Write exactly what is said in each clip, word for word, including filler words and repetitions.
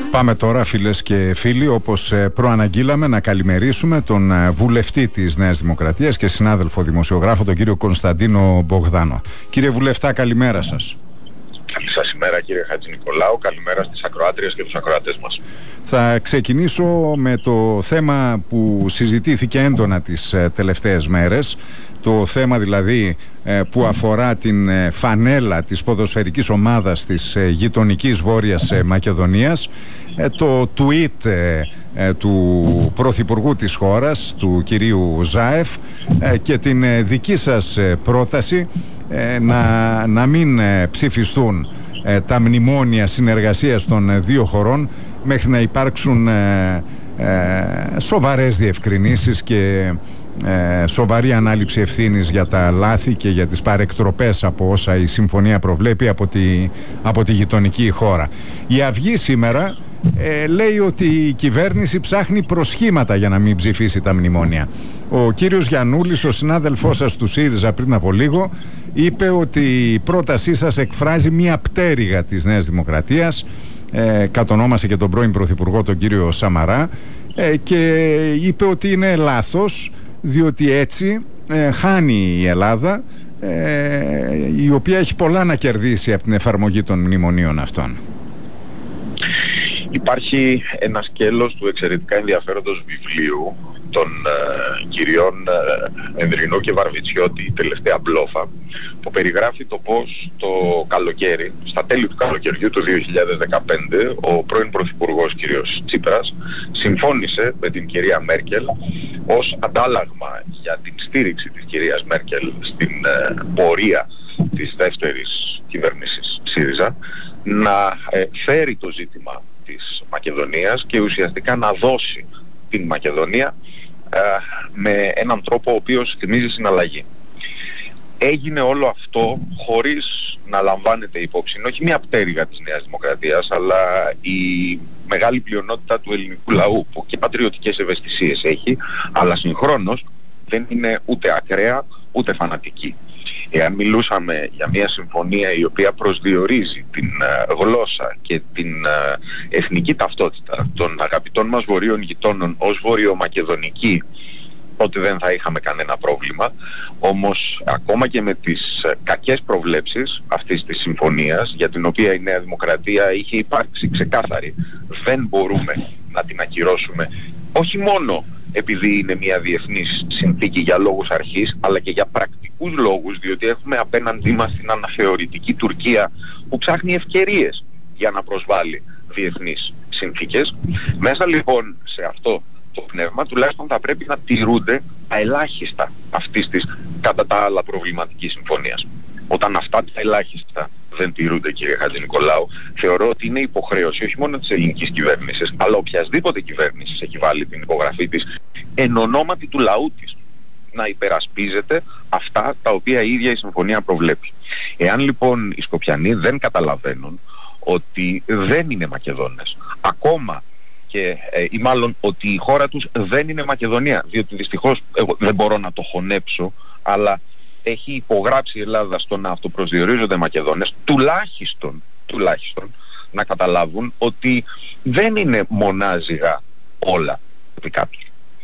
Πάμε τώρα, φίλες και φίλοι, όπως προαναγγείλαμε, να καλημερίσουμε τον βουλευτή της Νέας Δημοκρατίας και συνάδελφο δημοσιογράφο, τον κύριο Κωνσταντίνο Μπογδάνο. Κύριε Βουλευτά, καλημέρα σας. Καλή σας ημέρα, κύριε Χατζηνικολάου. Καλημέρα στις ακροάτριες και τους ακροατές μας. Θα ξεκινήσω με το θέμα που συζητήθηκε έντονα τις τελευταίες μέρες. Το θέμα δηλαδή που αφορά την φανέλα της ποδοσφαιρικής ομάδας της γειτονικής Βόρειας Μακεδονίας. Το tweet του Πρωθυπουργού της χώρας, του κυρίου Ζάεφ, και την δική σας πρόταση να, να μην ψηφιστούν τα μνημόνια συνεργασίας των δύο χωρών μέχρι να υπάρξουν ε, ε, σοβαρές διευκρινήσεις και ε, σοβαρή ανάληψη ευθύνης για τα λάθη και για τις παρεκτροπές από όσα η συμφωνία προβλέπει από τη, από τη γειτονική χώρα. Η Αυγή σήμερα ε, λέει ότι η κυβέρνηση ψάχνει προσχήματα για να μην ψηφίσει τα μνημόνια. Ο κύριος Γιαννούλης, ο συνάδελφός σας του ΣΥΡΙΖΑ πριν από λίγο, είπε ότι η πρότασή σας εκφράζει μία πτέρυγα της Νέας Δημοκρατίας. Ε, κατονόμασε και τον πρώην Πρωθυπουργό, τον κύριο Σαμαρά, ε, και είπε ότι είναι λάθος, διότι έτσι ε, χάνει η Ελλάδα, ε, η οποία έχει πολλά να κερδίσει από την εφαρμογή των μνημονίων αυτών. Υπάρχει ένα σκέλος του εξαιρετικά ενδιαφέροντος βιβλίου των ε, κυριών ε, Ενδρινού και Βαρβιτσιώτη, η τελευταία μπλόφα, που περιγράφει το πώς το καλοκαίρι, στα τέλη του καλοκαιριού του δύο χιλιάδες δεκαπέντε, ο πρώην Πρωθυπουργός κ. Τσίπρας συμφώνησε με την κυρία Μέρκελ ως αντάλλαγμα για την στήριξη της κυρίας Μέρκελ στην ε, πορεία της δεύτερης κυβέρνησης ΣΥΡΙΖΑ να ε, φέρει το ζήτημα της Μακεδονίας και ουσιαστικά να δώσει την Μακεδονία ε, με έναν τρόπο ο οποίος θυμίζει συναλλαγή. Έγινε όλο αυτό χωρίς να λαμβάνεται υπόψη, όχι μια πτέρυγα της Νέας Δημοκρατίας, αλλά η μεγάλη πλειονότητα του ελληνικού λαού, που και πατριωτικές ευαισθησίες έχει, αλλά συγχρόνως δεν είναι ούτε ακραία ούτε φανατική. Εάν μιλούσαμε για μια συμφωνία η οποία προσδιορίζει την uh, γλώσσα και την uh, εθνική ταυτότητα των αγαπητών μας βορείων γειτόνων ως βορειομακεδονική, τότε δεν θα είχαμε κανένα πρόβλημα. Όμως ακόμα και με τις uh, κακές προβλέψεις αυτής της συμφωνίας, για την οποία η Νέα Δημοκρατία είχε υπάρξει ξεκάθαρη, δεν μπορούμε να την ακυρώσουμε, όχι μόνο επειδή είναι μια διεθνής συνθήκη για λόγους αρχής, αλλά και για πρακτικούς λόγους, διότι έχουμε απέναντί μας την αναθεωρητική Τουρκία, που ψάχνει ευκαιρίες για να προσβάλλει διεθνείς συνθήκες. Μέσα λοιπόν σε αυτό το πνεύμα τουλάχιστον θα πρέπει να τηρούνται τα ελάχιστα αυτής της κατά τα άλλα προβληματικής συμφωνίας. Όταν αυτά τα ελάχιστα δεν τηρούνται, κύριε Χατζηνικολάου, θεωρώ ότι είναι υποχρέωση όχι μόνο της ελληνικής κυβέρνησης, αλλά οποιασδήποτε κυβέρνησης έχει βάλει την υπογραφή της εν ονόματι του λαού της, να υπερασπίζεται αυτά τα οποία η ίδια η συμφωνία προβλέπει. Εάν λοιπόν οι Σκοπιανοί δεν καταλαβαίνουν ότι δεν είναι Μακεδόνες, ακόμα και ε, ή μάλλον ότι η χώρα τους δεν είναι Μακεδονία, διότι δυστυχώς εγώ δεν μπορώ να το χωνέψω, αλλά έχει υπογράψει η Ελλάδα στο να αυτοπροσδιορίζονται Μακεδόνες, τουλάχιστον, τουλάχιστον να καταλάβουν ότι δεν είναι μονάζιγα όλα δικά τους.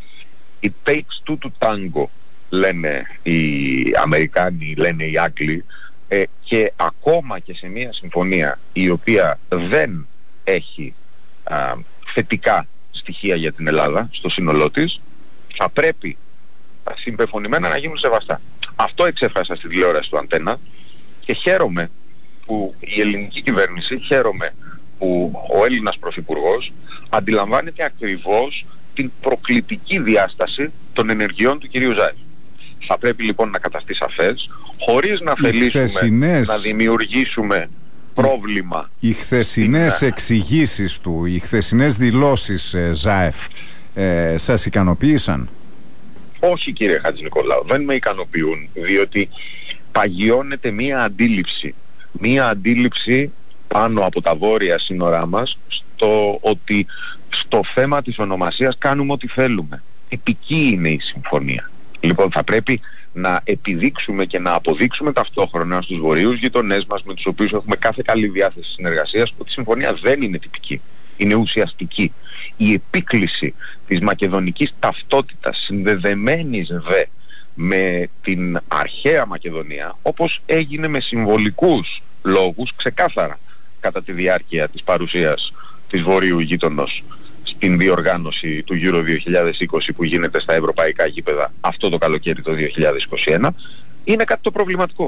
It takes two to tango, λένε οι Αμερικάνοι, λένε οι Άγγλοι, ε, και ακόμα και σε μια συμφωνία η οποία δεν έχει α, θετικά στοιχεία για την Ελλάδα στο σύνολό της, θα πρέπει τα συμπεφωνημένα να γίνουν σεβαστά. Αυτό εξέφρασα στη τηλεόραση του Αντένα και χαίρομαι που η ελληνική κυβέρνηση, χαίρομαι που ο Έλληνας Πρωθυπουργός αντιλαμβάνεται ακριβώς την προκλητική διάσταση των ενεργειών του κυρίου Ζάεφ. Θα πρέπει λοιπόν να καταστεί σαφές, χωρίς να θελήσουμε χθεσινές... να δημιουργήσουμε πρόβλημα. Οι χθεσινές στην... εξηγήσεις του, οι χθεσινές δηλώσεις ε, Ζάεφ ε, σας ικανοποίησαν? Όχι, κύριε Χατζηνικολάου, δεν με ικανοποιούν, διότι παγιώνεται μία αντίληψη, μία αντίληψη πάνω από τα βόρεια σύνορά μας, στο ότι στο θέμα της ονομασίας κάνουμε ό,τι θέλουμε. Τυπική είναι η συμφωνία. Λοιπόν, θα πρέπει να επιδείξουμε και να αποδείξουμε ταυτόχρονα στους βορείους γειτονές μας, με τους οποίους έχουμε κάθε καλή διάθεση συνεργασίας, ότι η συμφωνία δεν είναι τυπική. είναι ουσιαστική. Η επίκληση της μακεδονικής ταυτότητας, συνδεδεμένης δε με την αρχαία Μακεδονία, όπως έγινε με συμβολικούς λόγους ξεκάθαρα κατά τη διάρκεια της παρουσίας της Βορείου γείτονος στην διοργάνωση του Euro δύο χιλιάδες είκοσι που γίνεται στα ευρωπαϊκά γήπεδα αυτό το καλοκαίρι το δύο χιλιάδες είκοσι ένα, είναι κάτι το προβληματικό.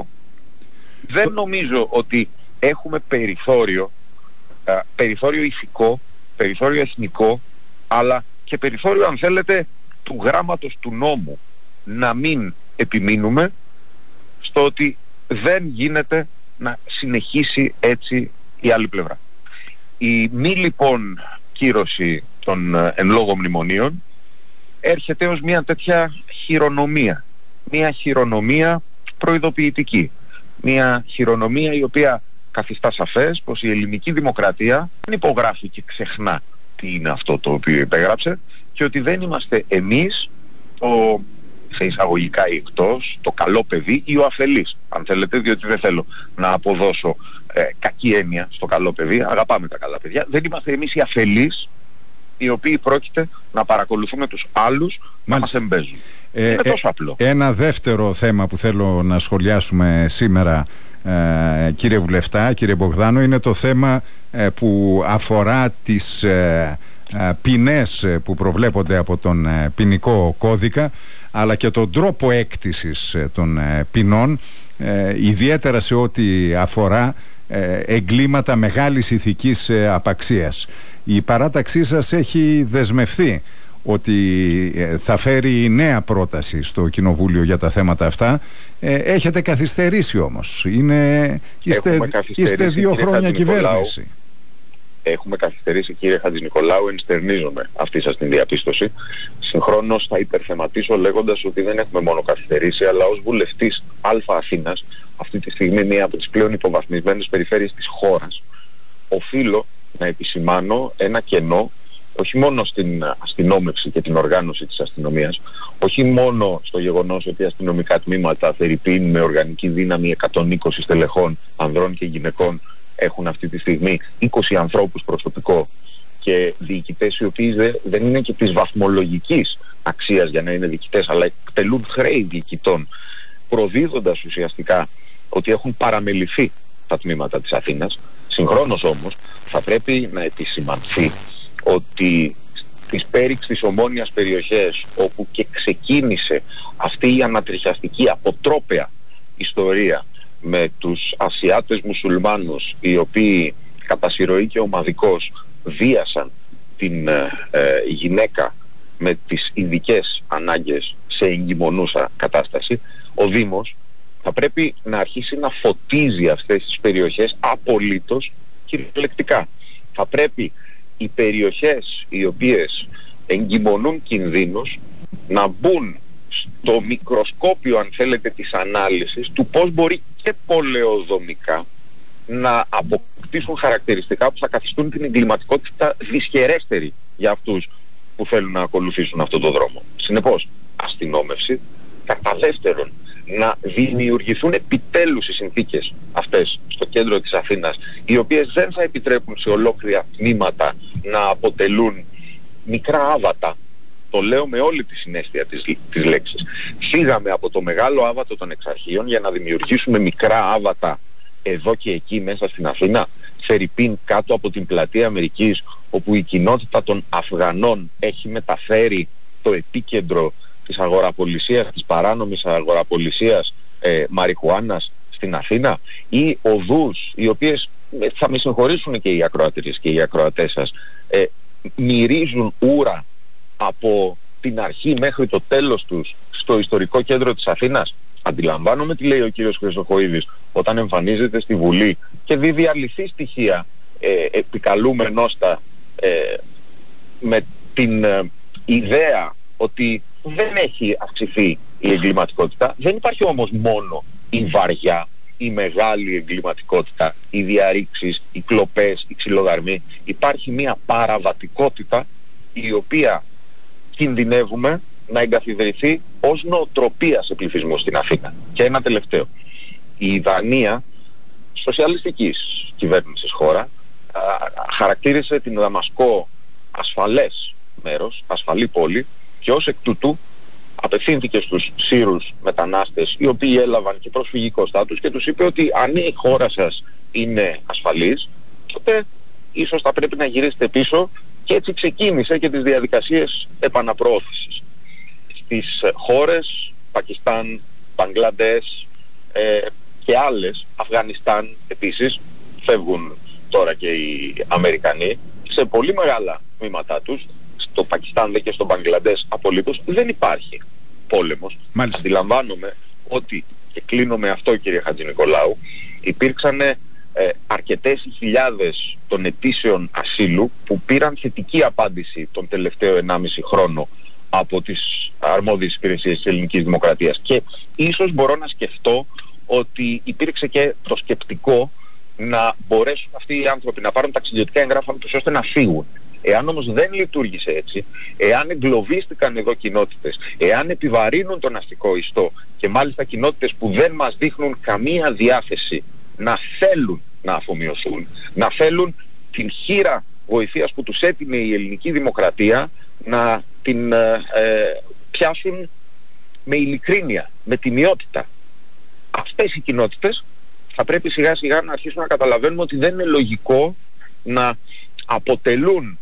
Δεν νομίζω ότι έχουμε περιθώριο, α, περιθώριο ηθικό, περιθώριο εθνικό, αλλά και περιθώριο, αν θέλετε, του γράμματος του νόμου, να μην επιμείνουμε στο ότι δεν γίνεται να συνεχίσει έτσι η άλλη πλευρά. Η μη λοιπόν κύρωση των εν λόγω μνημονίων έρχεται ως μια τέτοια χειρονομία, μια χειρονομία προειδοποιητική, μια χειρονομία η οποία καθιστά σαφές πως η ελληνική δημοκρατία δεν υπογράφει και ξεχνά τι είναι αυτό το οποίο υπέγραψε και ότι δεν είμαστε εμείς το, σε εισαγωγικά ή εκτός, το καλό παιδί ή ο αφελής, αν θέλετε, διότι δεν θέλω να αποδώσω ε, κακή έννοια στο καλό παιδί, αγαπάμε τα καλά παιδιά. Δεν είμαστε εμείς οι αφελείς οι οποίοι πρόκειται να παρακολουθούμε τους άλλους να μας εμπέζουν. Ε, είναι τόσο απλό. Ε, ένα δεύτερο θέμα που θέλω να σχολιάσουμε σήμερα, ε, κύριε Βουλευτά, κύριε Μπογδάνο, είναι το θέμα ε, που αφορά τις ε, ε, ποινές που προβλέπονται από τον ε, ποινικό κώδικα, αλλά και τον τρόπο έκτησης ε, των ε, ποινών, ε, ιδιαίτερα σε ό,τι αφορά ε, εγκλήματα μεγάλης ηθικής ε, απαξίας. Η παράταξή σας έχει δεσμευθεί ότι θα φέρει νέα πρόταση στο Κοινοβούλιο για τα θέματα αυτά. Ε, έχετε καθυστερήσει όμως. Είναι, είστε, είστε δύο χρόνια κυβέρνηση. Έχουμε καθυστερήσει, κύριε Χατζηνικολάου, ενστερνίζομαι αυτή σας την διαπίστωση. Συγχρόνως θα υπερθεματίσω λέγοντας ότι δεν έχουμε μόνο καθυστερήσει, αλλά ως βουλευτής Α Αθήνας, αυτή τη στιγμή μία από τις πλέον υποβαθμισμένες περιφέρειες της χώρας, οφείλω να επισημάνω ένα κενό, όχι μόνο στην αστυνόμευση και την οργάνωση της αστυνομίας, όχι μόνο στο γεγονός ότι αστυνομικά τμήματα φερειπίν με οργανική δύναμη εκατόν είκοσι στελεχών ανδρών και γυναικών έχουν αυτή τη στιγμή είκοσι ανθρώπους προσωπικό και διοικητές οι οποίοι δεν είναι και της βαθμολογικής αξίας για να είναι διοικητές, αλλά εκτελούν χρέη διοικητών, προδίδοντας ουσιαστικά ότι έχουν παραμεληθεί τα τμήματα της Αθήνας. Συγχρόνως όμως θα πρέπει να επισημανθεί ότι στις πέριξ της Ομόνιας περιοχές, όπου και ξεκίνησε αυτή η ανατριχιαστική αποτρόπαια ιστορία με τους Ασιάτες μουσουλμάνους, οι οποίοι κατά συρροή και ομαδικώς βίασαν την ε, ε, γυναίκα με τις ειδικές ανάγκες σε εγκυμονούσα κατάσταση, ο Δήμος θα πρέπει να αρχίσει να φωτίζει αυτές τις περιοχές απολύτως κυριολεκτικά. Θα πρέπει οι περιοχές οι οποίες εγκυμονούν κινδύνους να μπουν στο μικροσκόπιο, αν θέλετε, της ανάλυσης του πώς μπορεί και πολεοδομικά να αποκτήσουν χαρακτηριστικά που θα καθιστούν την εγκληματικότητα δυσχερέστερη για αυτούς που θέλουν να ακολουθήσουν αυτόν τον δρόμο. Συνεπώς, αστυνόμευση. Κατά δεύτερον, να δημιουργηθούν επιτέλους οι συνθήκες αυτές στο κέντρο της Αθήνας, οι οποίες δεν θα επιτρέπουν σε ολόκληρα τμήματα να αποτελούν μικρά άβατα. Το λέω με όλη τη συναίσθεια της, της λέξης. Φύγαμε από το μεγάλο άβατο των εξαρχείων για να δημιουργήσουμε μικρά άβατα εδώ και εκεί μέσα στην Αθήνα, φερειπίν κάτω από την πλατεία Αμερικής, όπου η κοινότητα των Αφγανών έχει μεταφέρει το επίκεντρο της αγοραπολισίας, της παράνομης αγοραπολισίας ε, μαριχουάνας στην Αθήνα, ή οδούς οι οποίες, θα με συγχωρήσουν και οι ακροατές και οι ακροατές σας, ε, μυρίζουν ούρα από την αρχή μέχρι το τέλος τους στο ιστορικό κέντρο της Αθήνας. Αντιλαμβάνομαι τι λέει ο κύριος Χρυσοχοΐδης όταν εμφανίζεται στη Βουλή και δίδει αληθή στοιχεία ε, επικαλούμενος τα ε, με την ε, ιδέα ότι δεν έχει αυξηθεί η εγκληματικότητα. Δεν υπάρχει όμως μόνο η βαριά, η μεγάλη εγκληματικότητα, οι διαρρήξεις, οι κλοπές, οι ξυλοδαρμοί. Υπάρχει μια παραβατικότητα η οποία κινδυνεύουμε να εγκαθιδρυθεί ως νοοτροπία σε πληθυσμό στην Αθήνα. Και ένα τελευταίο. Η Δανία, σοσιαλιστικής κυβέρνησης χώρα, χαρακτήρισε την Δαμασκό ασφαλές μέρος, ασφαλή πόλη, και ως εκ τούτου απευθύνθηκε στους Σύρους μετανάστες οι οποίοι έλαβαν και προσφυγικό στάτους και τους είπε ότι αν η χώρα σας είναι ασφαλής, τότε ίσως θα πρέπει να γυρίσετε πίσω, και έτσι ξεκίνησε και τις διαδικασίες επαναπροώθησης. Στις χώρες Πακιστάν, Μπαγκλαντές ε, και άλλες, Αφγανιστάν επίσης, φεύγουν τώρα και οι Αμερικανοί, σε πολύ μεγάλα τμήματά τους, στο Πακιστάν δε και στο Μπαγκλαντές απολύτως δεν υπάρχει πόλεμος. Μάλιστα. Αντιλαμβάνομαι ότι, και κλείνω με αυτό κύριε Χατζηνικολάου, υπήρξαν ε, αρκετές χιλιάδες των αιτήσεων ασύλου που πήραν θετική απάντηση τον τελευταίο ενάμιση χρόνο από τις αρμόδιες υπηρεσίες της ελληνικής δημοκρατίας, και ίσως μπορώ να σκεφτώ ότι υπήρξε και το σκεπτικό να μπορέσουν αυτοί οι άνθρωποι να πάρουν ταξιδιωτικά εγγράφα τους ώστε να φύγουν. Εάν όμως δεν λειτουργήσε έτσι, εάν εγκλωβίστηκαν εδώ κοινότητες, εάν επιβαρύνουν τον αστικό ιστό, και μάλιστα κοινότητες που δεν μας δείχνουν καμία διάθεση να θέλουν να αφομοιωθούν, να θέλουν την χείρα βοηθείας που τους έτεινε η ελληνική δημοκρατία να την ε, ε, πιάσουν με ειλικρίνεια, με τιμιότητα. Αυτές οι κοινότητες θα πρέπει σιγά σιγά να αρχίσουν να καταλαβαίνουμε ότι δεν είναι λογικό να αποτελούν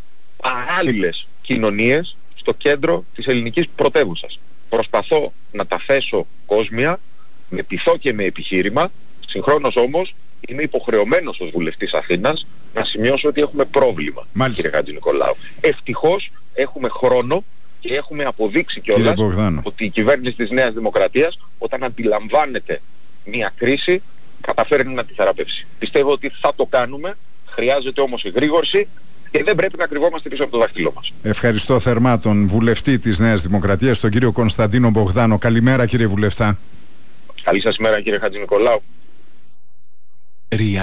παράλληλες κοινωνίες στο κέντρο της ελληνικής πρωτεύουσας. Προσπαθώ να τα θέσω κόσμια με πειθό και με επιχείρημα, συγχρόνως όμως είμαι υποχρεωμένος ως βουλευτής Αθήνας να σημειώσω ότι έχουμε πρόβλημα. Μάλιστα. Κύριε Χατζηνικολάου, ευτυχώς έχουμε χρόνο και έχουμε αποδείξει κιόλας ότι η κυβέρνηση της Νέας Δημοκρατίας, όταν αντιλαμβάνεται μια κρίση, καταφέρνει να τη θεραπεύσει. Πιστεύω ότι θα το κάνουμε, χρειάζεται όμως εγρήγορση και δεν πρέπει να κρυβόμαστε πίσω από το δάχτυλό μας. Ευχαριστώ θερμά τον βουλευτή της Νέας Δημοκρατίας, τον κύριο Κωνσταντίνο Μπογδάνο. Καλημέρα κύριε βουλευτά. Καλή σας ημέρα κύριε Χατζηνικολάου.